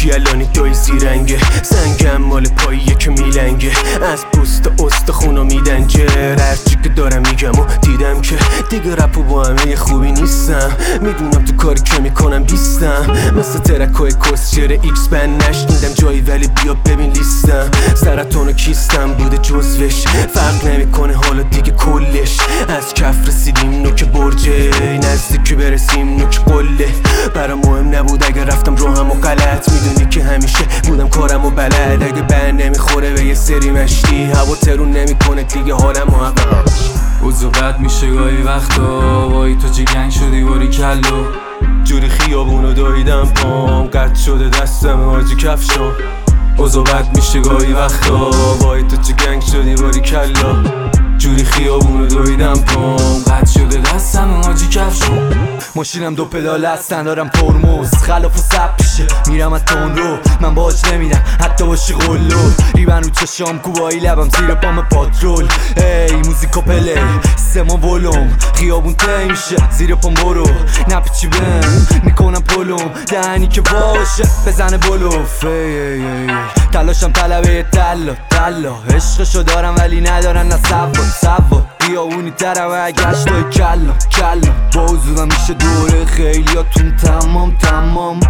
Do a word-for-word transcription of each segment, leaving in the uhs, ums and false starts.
الانی دای زیرنگه سنگم مال پاییه که میلنگه از پوست استخونا میدنجه هرچی که دارم میگم و دیدم که دیگه رپو با همه خوبی نیستم میدونم تو کاری که میکنم بیستم مثل ترکای کسچر ایکس بند نشنیدم جایی ولی بیا ببین لیستم سرطان و کیستم بوده جزوش فرق نمیکنه حالا دیگه کلش از کف رسیدیم نوک برجه نزدیک برسیم نوک قله برا مهم نبود اگه رفتم رو هم و غلط میدونی که همیشه بودم کارم و بلد اگه بر نمیخوره به یه سری مشتی هوا ترون نمیکنه دیگه حالم و عقب اوضاع بد میشه گاهی وقتا وای تو چی گنگ شدی باری کلو جوری خیابونو داییدم پام قد شده دستم حاجی کفشم اوضاع بد میشه گاهی وقتا وای تو چی گنگ شدی باری کلا جوری خیابونو دویدم پام قد شده دستم حاجی کفشم ماشینم دو پدال هستن دارم ترمز خلاف و سب پیشه میرم از تون رو من باج نمیدم حتی باشی قلو ریبن رو چشام کوبایی لبم زیر پام پاترول ای موزیکا پلی سما ولوم خیابون تی میشه زیر پام برو نپیچی بهم میکنم پلوم دهنی که باشه بزنه بلوف ای ای ای تلاشم طلبه تلا تلا عشقشو دارم ولی ندارن نه سوا سوا بیاونی ترم گشتای کلا کلا با حضورم میشه دوره خیلیاتون تمام تمام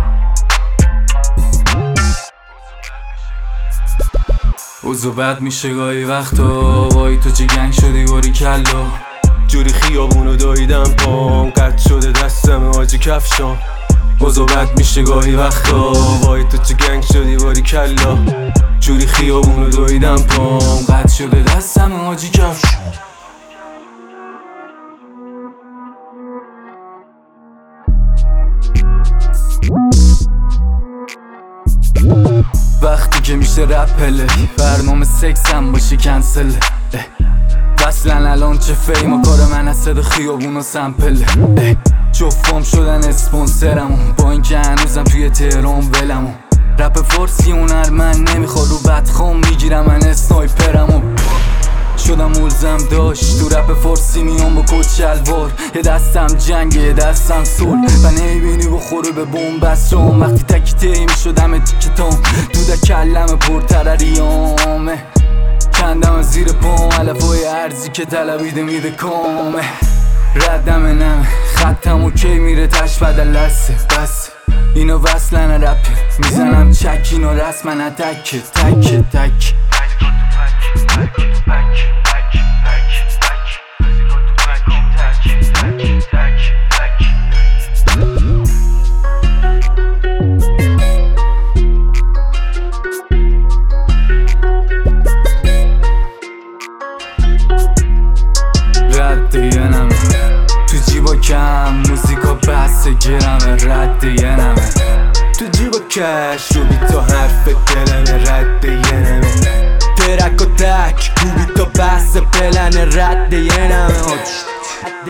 اوضاع بد میشه گاهی وقتا وای تو چی گنگ شدی باری کلا جوری خیابونو داییدم پام قد شده دستم حاجی کفشم اوضاع بد میشه گاهی وقتا وای تو چی گنگ شدی باری کلا جوری خیابونو دویدم پام قد شده دستم حاجی کفشم وقتی که میشه رپ پله برنامه سکس هم باشه کنسله وصلن الان چه فیم و کار من از صدا خیابون و سمپله جفام شدن اسپانسرمو با این که هنوزم توی تهران ولمو رپ فارسی هنرمند نمیخواد رو بدخوام میگیرم من اسنایپرمو شدم ملزم داشت تو رپ فارسی میام با کت شلوار یه دستم جنگه یه دستم سول و نمیبینی بخوره به بومبسترام وقتی تکی تی میشدم تیکتام تو در کلم پرترریامه کندم از زیر پام علفای ارزی که طلبیده میده کامه ردم نمه خطم اوکی میره تش بدل لسه بس اینا وصلن رپی میزنم چک اینا رسمن تکه تکه تک رد یه نمه تو جیبا کم موزیکا بس گرمه رد یه نمه تو جیبا کش رو بی تا حرف دلمه رد یه نمه ترک و تک کوبی تا بس پلن رد یه نمه